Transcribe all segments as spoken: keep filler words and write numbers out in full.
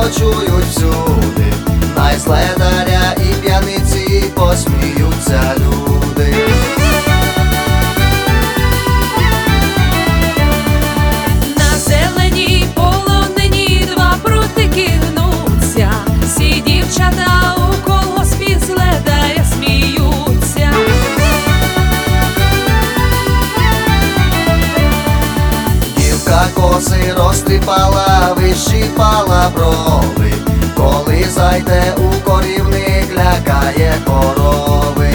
почують всюди, найзледаря і п'яниці посміються люди. На зеленій полонині два прутики гнуться, всі дівчата у колгоспі з ледаря сміються. Дівка коси розтріпала, вищипала брови, коли зайде у корівник, лякає корови.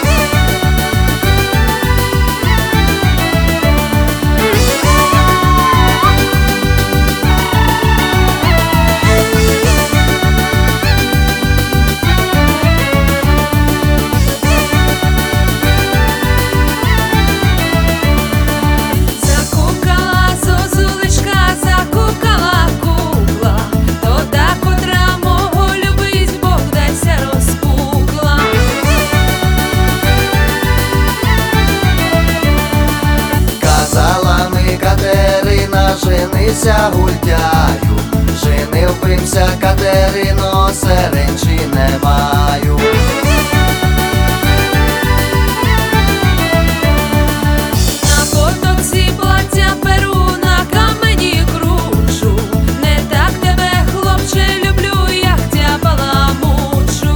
Закукала зозулечка, закукала кукла, то та, котра мого любить, Бог дайся розпукла. Казала ми Катерина, женися гультяю, женив примся Катерино, серенчі не маю. На потоці плаття перу, на камені кручу, не так тебе, хлопче, люблю, як тя баламучу.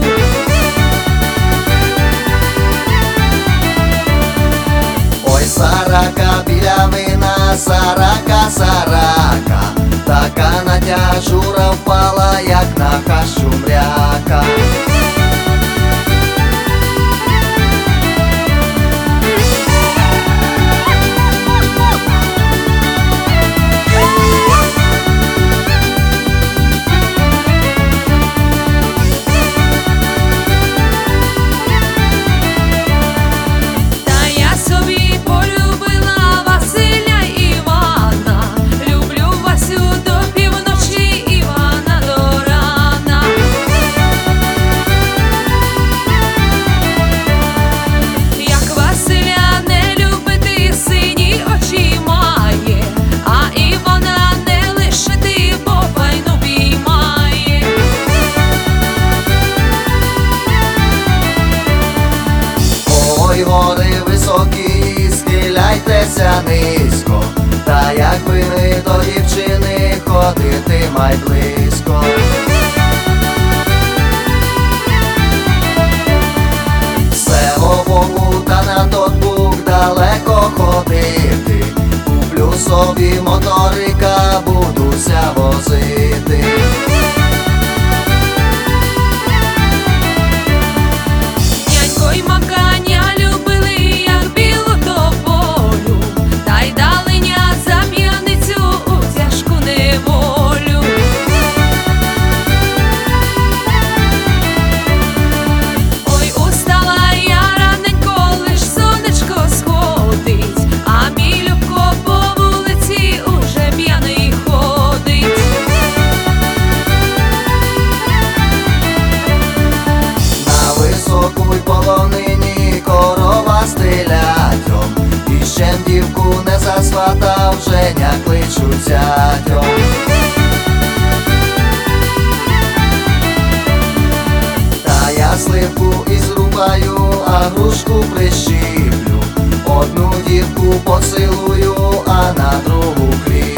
Ой, сарака біля мина, сарака, сарака, така на тя жура впала, як на хащу мряка. Та я собі полюбила Василя Івана, люблю Васю до півночі, Івана до рана. Як Василя не любити, сині очі має, а Івана не лишити, бо файно піймає. Ой, гори високі, схиляйтеся низько, та якби ми до дівчини ходити май близько. Всего Богу та на тот Бог далеко ходити, куплю собі моторика, будуся возити. Нянько й маканя любили, як білу тополю, та й далиня за п'яницю у тяжку неволю. Ой, устала я раненько, лиш сонечко сходить, а мій Любко по вулиці уже п'яний ходить. На високій полонині корова з телятьом, і ще дівку не засватав, Женя кличуть зятьом. Та я сливку і зрубаю, а грушку прищіплю, одну дівку поцілую, а на другу хліб.